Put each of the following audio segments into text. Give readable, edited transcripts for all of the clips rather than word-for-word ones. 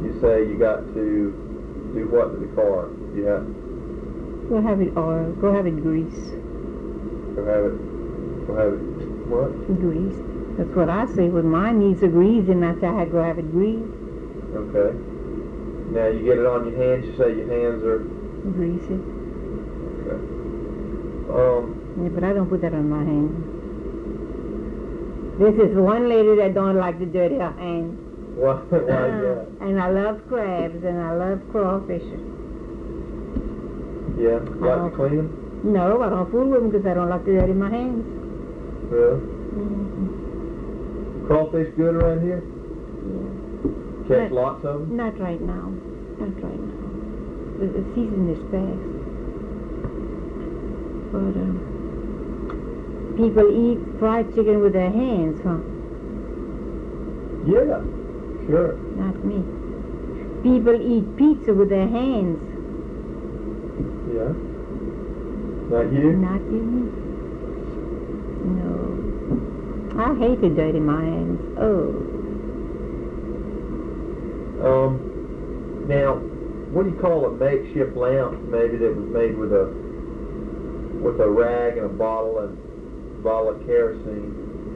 you say you got to do what to the car? You have Go have it oil. Go have it grease. to have it. What? Grease. That's what I say. When mine needs a grease, and I say I go have it greased. Okay. Now you get it on your hands. You say your hands are. Grease it. Okay. Yeah, but I don't put that on my hands. This is one lady that don't like to dirty her hands. Why is that? And I love crabs and I love crawfish. Yeah. Like to clean them? No, I don't fool with them because I don't like to dirty my hands. Really? Mm-hmm. Crawfish good around here? Yeah. Catch lots of them? Not right now. Not right now. The season is past. But people eat fried chicken with their hands, huh? Yeah. Sure. Not me. People eat pizza with their hands. Yeah. Not you? Not you, me. No. I hate to dirty my hands. Oh. Now, what do you call a makeshift lamp? Maybe that was made with a rag and a bottle of kerosene.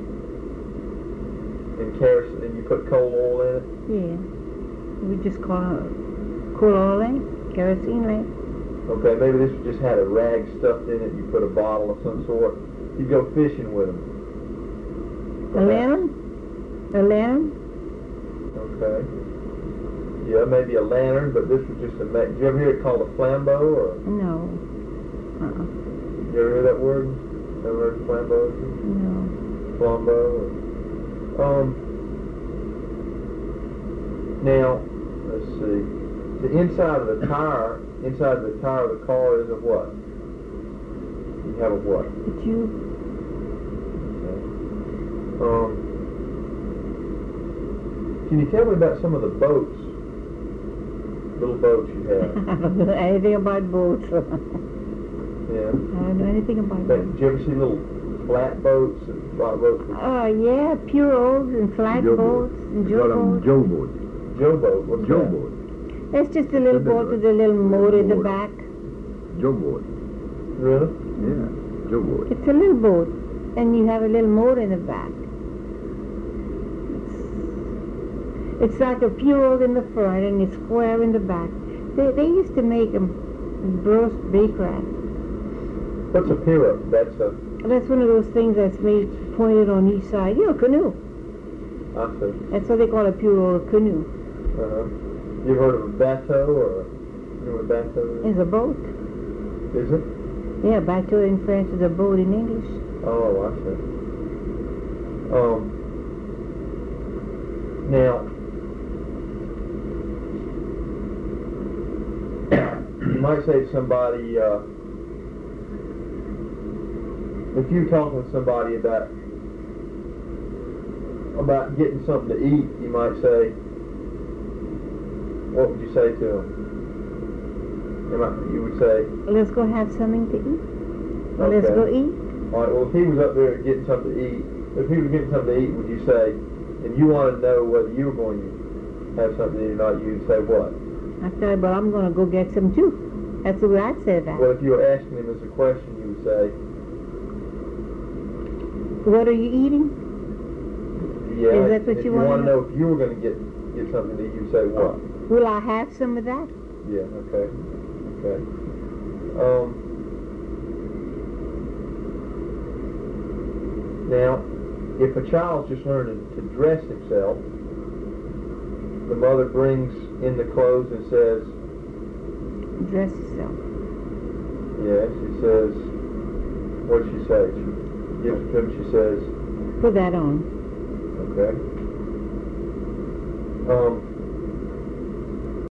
And you put coal oil in it. Yeah. We just call it coal oil lamp, kerosene lamp. Okay, maybe this just had a rag stuffed in it. You put a bottle of some sort. You go fishing with them. A lantern? A lantern? Okay. Yeah, maybe a lantern, but this was just a. Did you ever hear it called a flambeau? Or No. you ever hear that word? Ever heard of flambeau? No. Flambeau. Now, let's see. The inside of the tire of the car is a what? You have a what? A tube. Okay. Can you tell me about some of the boats? Little boats you have. I don't know anything about boats. Yeah. I don't know anything about boats. Did you ever see little flat boats and flat boats? Oh, yeah, pirogues and flat boats and Joe boat. Joe boat. What's Joe that? boat. It's just a little boat with a little motor in the back. Joe boat. Really? Yeah. Joe boat. It's a little boat, and you have a little motor in the back. It's like a pirogue in the front and it's square in the back. They used to make them Bruce Baycraft. What's a pirogue? That's one of those things that's made pointed on each side. You know, canoe. I see. That's what they call a pirogue, a canoe. You ever heard of a bateau or you know what a bateau is? It's a boat. Is it? Yeah, bateau in French is a boat in English. Oh, I see. Now, you might say to somebody, if you're talking with somebody about getting something to eat, you might say, what would you say to them? You would say, Let's go have something to eat. Or Okay. let's go eat. all right, well, if he was up there getting something to eat, would you say, and you want to know whether you were going to have something to eat or not, you'd say what? I said, well, I'm going to go get some too. That's the way I'd say that. Well, if you were asking him as a question, you would say, What are you eating? yeah. Is that what if you you wanna want to know if you were going to get something to eat, you'd say what? Will I have some of that? Yeah, okay. Now, if a child's just learning to dress himself, the mother brings in the clothes and says, Dress yourself. yeah, she says, what does she say? She gives it to him, she says, Put that on. okay.